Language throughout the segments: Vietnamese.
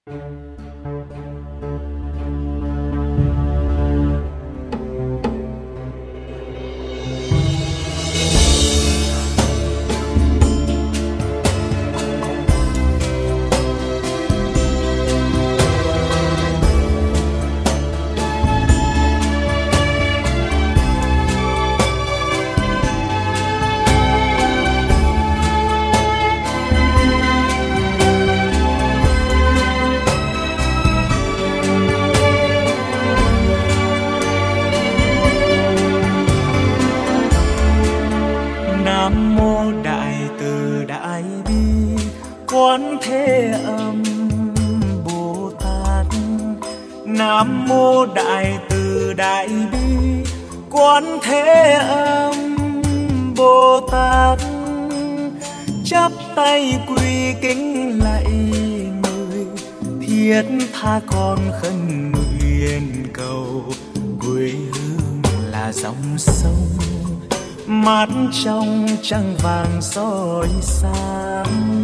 Quán Thế Âm Bồ Tát. Nam mô Đại Từ Đại Bi Quán Thế Âm Bồ Tát. Chắp tay quy kính lạy người, thiết tha con khấn nguyện cầu. Quê hương là dòng sông mát trong trăng vàng soi sáng.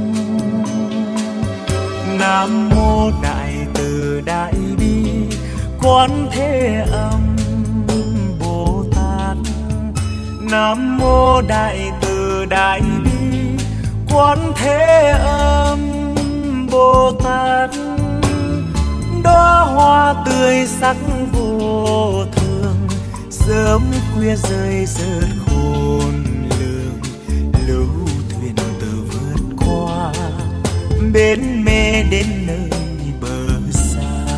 Nam mô Đại Từ Đại Bi Quán Thế Âm Bồ Tát. Nam mô Đại Từ Đại Bi Quán Thế Âm Bồ Tát. Đóa hoa tươi sắc vô thường, sớm khuya rơi rớt khôn lường. Lưu thuyền từ vượt qua bến mê đến nơi bờ xa.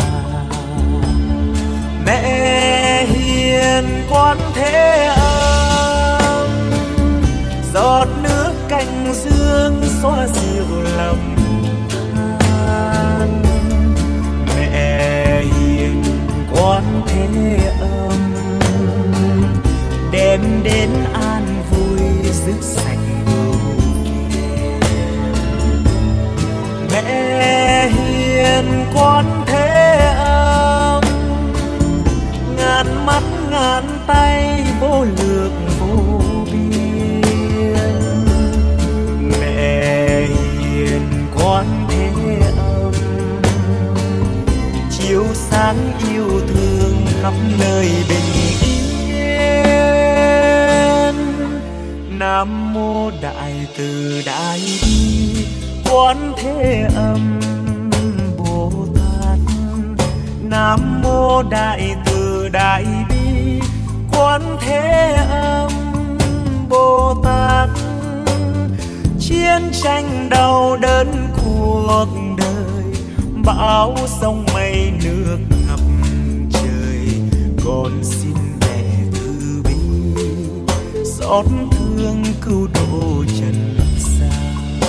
Mẹ hiền Quán Thế Âm, giọt nước cành dương xóa dịu lòng than. Mẹ hiền Quán Thế Âm, đem đến an vui rước sạch ưu phiền. Mẹ hiền Quán Thế Âm, ngàn mắt ngàn tay vô lượng vô biên. Mẹ hiền Quán Thế Âm, chiếu sáng yêu thương khắp nơi bình yên. Nam mô Đại Từ Đại Bi Quán Thế Âm Bồ Tát. Nam mô Đại Từ Đại Bi Quán Thế Âm Bồ Tát. Chiến tranh đau đớn cuộc đời, bão sông mây nước ngập trời. Con xin mẹ từ bi xót thương cứu độ trần gian.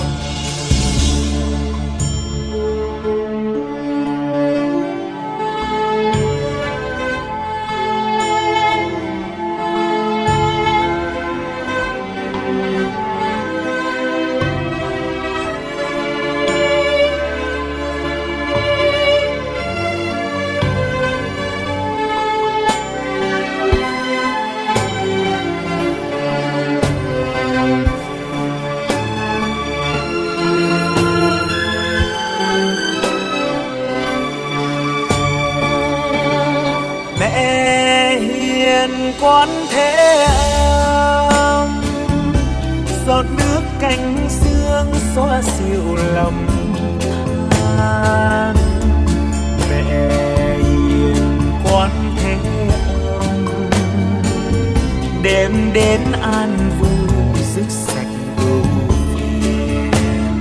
Quán Thế Âm, giọt nước cành dương xóa dịu lòng than. Mẹ hiền Quán Thế Âm, đem đến an vui rước sạch ưu phiền.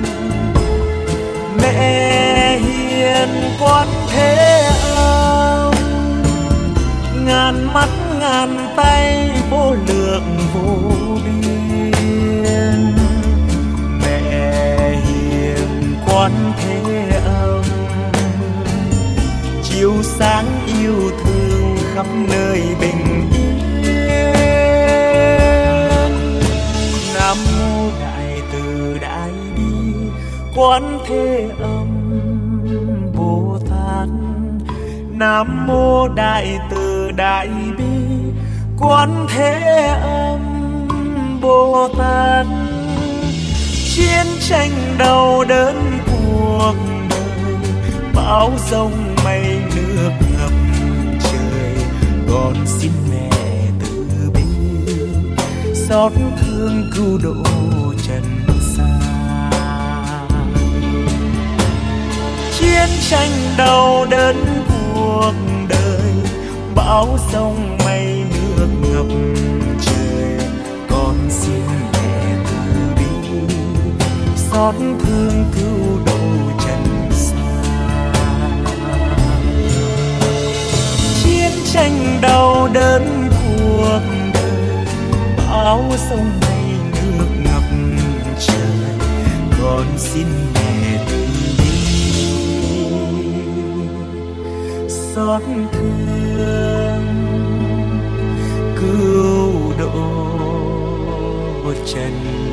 Mẹ hiền Quán Thế Âm, ngàn mắt ngàn tay vô lượng vô biên. Mẹ hiền Quán Thế Âm, chiếu sáng yêu thương khắp nơi bình yên. Nam mô Đại Từ Đại Bi Quán Thế Âm Bồ Tát. Nam mô Đại Từ Đại Bi Quán Thế Âm Bồ Tát. Chiến tranh đau đớn cuộc đời, bão giông mây nước ngập trời. Con xin mẹ từ bi xót thương cứu độ trần gian. Chiến tranh đau đớn cuộc đời, bão giông mây nước ngập trời. Con xin mẹ từ bi xót thương cứu độ trần gian. Chiến tranh đau đớn cuộc đời, bão giông mây nước ngập trời. Con xin mẹ từ bi xót thương cứu độ trần